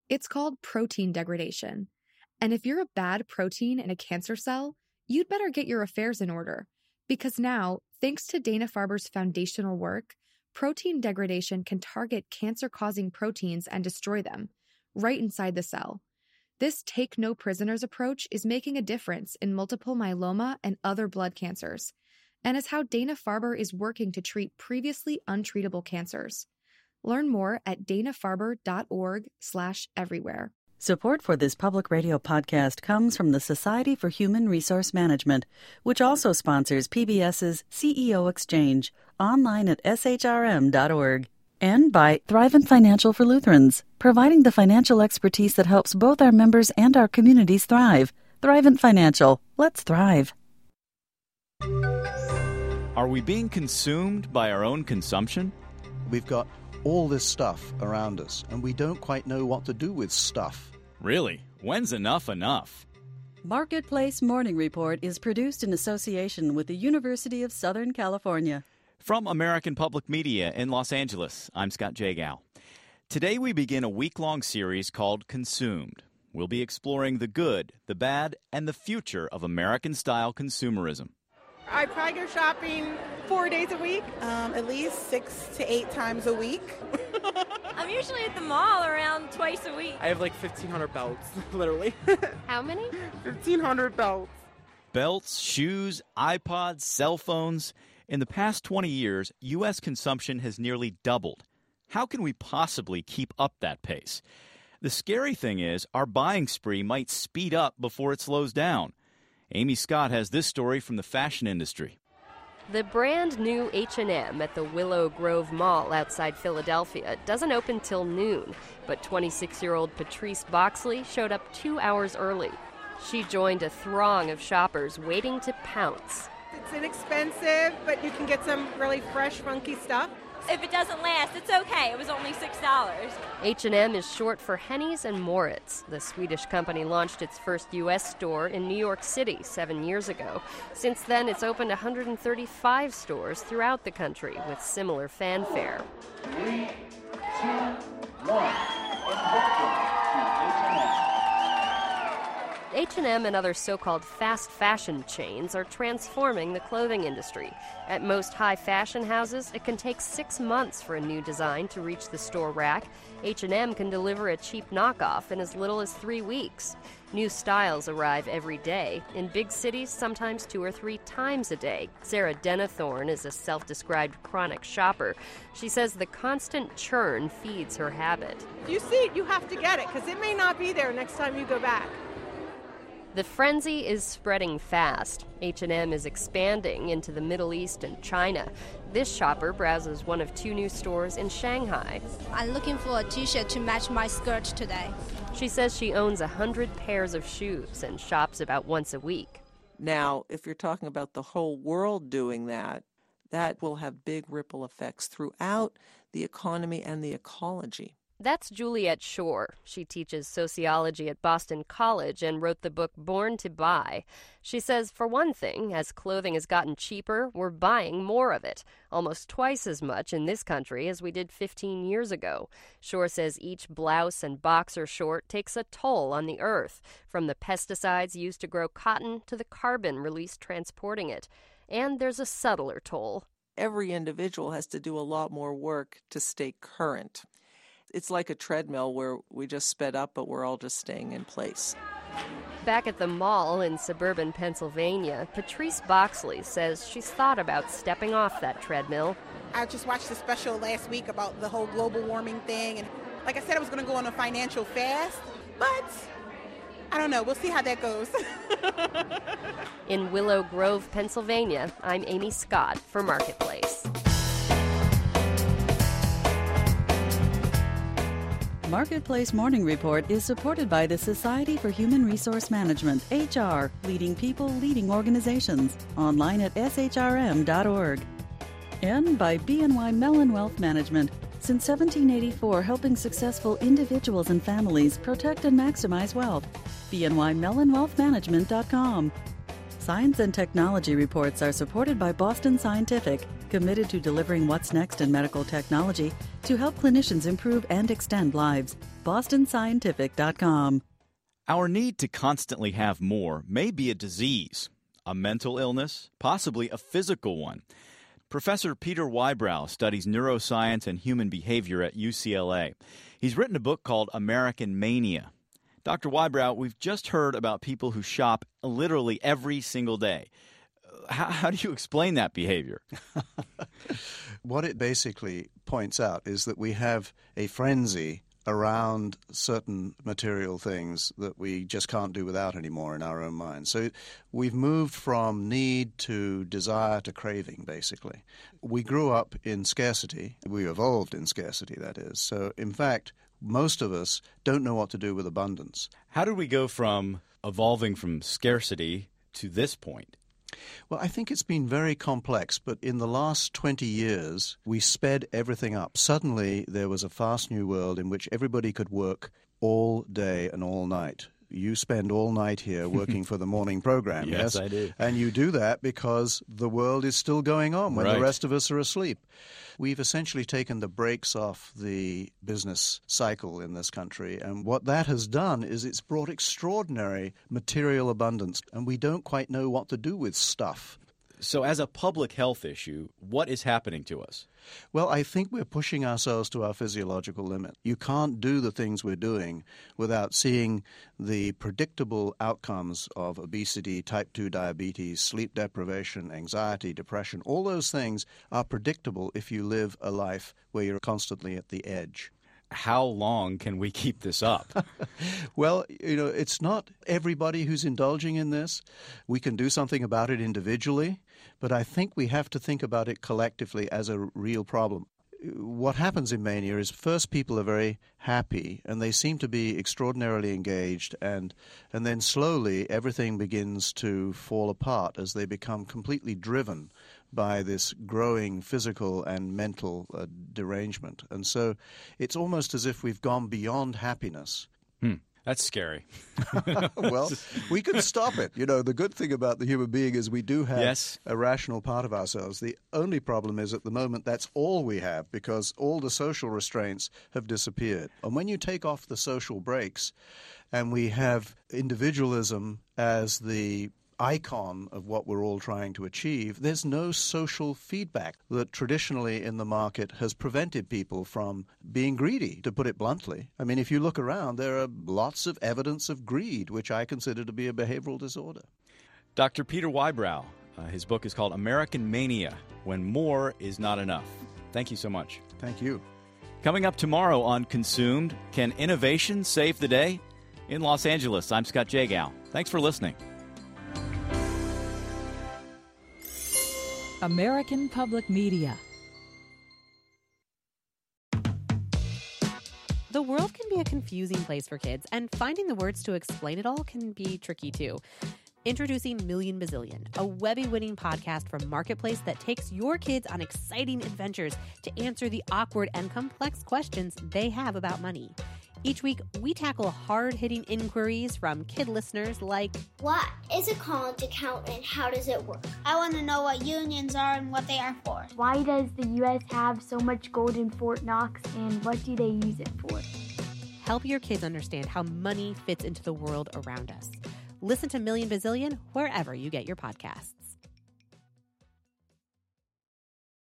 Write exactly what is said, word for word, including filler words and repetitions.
It's called protein degradation. And if you're a bad protein in a cancer cell, you'd better get your affairs in order. Because now, thanks to Dana-Farber's foundational work, protein degradation can target cancer-causing proteins and destroy them, right inside the cell. This take-no-prisoners approach is making a difference in multiple myeloma and other blood cancers, and is how Dana-Farber is working to treat previously untreatable cancers. Learn more at dana-farber.org slash everywhere. Support for this public radio podcast comes from the Society for Human Resource Management, which also sponsors PBS's C E O Exchange, online at s h r m dot org. And by Thrivent Financial for Lutherans, providing the financial expertise that helps both our members and our communities thrive. Thrivent Financial. Let's thrive. Are we being consumed by our own consumption? We've got all this stuff around us, and we don't quite know what to do with stuff. Really? When's enough enough? Marketplace Morning Report is produced in association with the University of Southern California. From American Public Media in Los Angeles, I'm Scott Jagow. Today we begin a week-long series called Consumed. We'll be exploring the good, the bad, and the future of American-style consumerism. I probably go shopping four days a week, um, at least six to eight times a week. I'm usually at the mall around twice a week. I have like fifteen hundred belts, literally. How many? fifteen hundred belts. Belts, shoes, iPods, cell phones. In the past twenty years, U S consumption has nearly doubled. How can we possibly keep up that pace? The scary thing is, our buying spree might speed up before it slows down. Amy Scott has this story from the fashion industry. The brand new H and M at the Willow Grove Mall outside Philadelphia doesn't open till noon, but twenty-six-year-old Patrice Boxley showed up two hours early. She joined a throng of shoppers waiting to pounce. It's inexpensive, but you can get some really fresh, funky stuff. If it doesn't last, it's okay. It was only six dollars. H and M is short for Hennes and Mauritz. The Swedish company launched its first U S store in New York City seven years ago. Since then, it's opened one hundred thirty-five stores throughout the country with similar fanfare. Three, two, one. In victory to H and M. H and M and other so-called fast fashion chains are transforming the clothing industry. At most high fashion houses, it can take six months for a new design to reach the store rack. H and M can deliver a cheap knockoff in as little as three weeks. New styles arrive every day. In big cities, sometimes two or three times a day. Sarah Denethorn is a self-described chronic shopper. She says the constant churn feeds her habit. If you see it, you have to get it, because it may not be there next time you go back. The frenzy is spreading fast. H and M is expanding into the Middle East and China. This shopper browses one of two new stores in Shanghai. I'm looking for a t-shirt to match my skirt today. She says she owns a hundred pairs of shoes and shops about once a week. Now, if you're talking about the whole world doing that, that will have big ripple effects throughout the economy and the ecology. That's Juliet Shore. She teaches sociology at Boston College and wrote the book Born to Buy. She says, for one thing, as clothing has gotten cheaper, we're buying more of it, almost twice as much in this country as we did fifteen years ago. Shore says each blouse and boxer short takes a toll on the earth, from the pesticides used to grow cotton to the carbon released transporting it. And there's a subtler toll. Every individual has to do a lot more work to stay current. It's like a treadmill where we just sped up, but we're all just staying in place. Back at the mall in suburban Pennsylvania, Patrice Boxley says she's thought about stepping off that treadmill. I just watched the special last week about the whole global warming thing, and like I said, I was going to go on a financial fast, but I don't know. We'll see how that goes. In Willow Grove, Pennsylvania, I'm Amy Scott for Marketplace. Marketplace Morning Report is supported by the Society for Human Resource Management, H R, leading people, leading organizations, online at s h r m dot org. And by B N Y Mellon Wealth Management, since seventeen eighty-four, helping successful individuals and families protect and maximize wealth. B N Y Mellon Wealth Management dot com. Science and technology reports are supported by Boston Scientific, committed to delivering what's next in medical technology, to help clinicians improve and extend lives. Boston Scientific dot com. Our need to constantly have more may be a disease, a mental illness, possibly a physical one. Professor Peter Whybrow studies neuroscience and human behavior at U C L A. He's written a book called American Mania. Doctor Whybrow, we've just heard about people who shop literally every single day. How, how do you explain that behavior? What it basically points out is that we have a frenzy around certain material things that we just can't do without anymore in our own minds. So we've moved from need to desire to craving, basically. We grew up in scarcity. We evolved in scarcity, that is. So, in fact, most of us don't know what to do with abundance. How did we go from evolving from scarcity to this point? Well, I think it's been very complex, but in the last twenty years, we sped everything up. Suddenly, there was a fast new world in which everybody could work all day and all night. You spend all night here working for the morning program, yes, yes? I do. And you do that because the world is still going on when right. the rest of us are asleep. We've essentially taken the brakes off the business cycle in this country, and what that has done is it's brought extraordinary material abundance, and we don't quite know what to do with stuff. So as a public health issue, what is happening to us? Well, I think we're pushing ourselves to our physiological limit. You can't do the things we're doing without seeing the predictable outcomes of obesity, type two diabetes, sleep deprivation, anxiety, depression. All those things are predictable if you live a life where you're constantly at the edge. How long can we keep this up? Well, you know, it's not everybody who's indulging in this. We can do something about it individually, but I think we have to think about it collectively as a real problem. What happens in mania is first people are very happy and they seem to be extraordinarily engaged, and and then slowly everything begins to fall apart as they become completely driven by this growing physical and mental uh, derangement. And so it's almost as if we've gone beyond happiness. Hmm. That's scary. Well, we can stop it. You know, the good thing about the human being is we do have yes. a rational part of ourselves. The only problem is at the moment that's all we have because all the social restraints have disappeared. And when you take off the social brakes and we have individualism as the icon of what we're all trying to achieve, there's no social feedback that traditionally in the market has prevented people from being greedy, to put it bluntly. I mean, if you look around, there are lots of evidence of greed, which I consider to be a behavioral disorder. Doctor Peter Whybrow, uh, his book is called American Mania, When More Is Not Enough. Thank you so much. Thank you. Coming up tomorrow on Consumed, can innovation save the day? In Los Angeles, I'm Scott Jagow. Thanks for listening. American Public Media. The world can be a confusing place for kids, and finding the words to explain it all can be tricky too. Introducing Million Bazillion, a Webby-winning podcast from Marketplace that takes your kids on exciting adventures to answer the awkward and complex questions they have about money. Each week, we tackle hard-hitting inquiries from kid listeners like, what is a college account and how does it work? I want to know what unions are and what they are for. Why does the U S have so much gold in Fort Knox and what do they use it for? Help your kids understand how money fits into the world around us. Listen to Million Bazillion wherever you get your podcasts.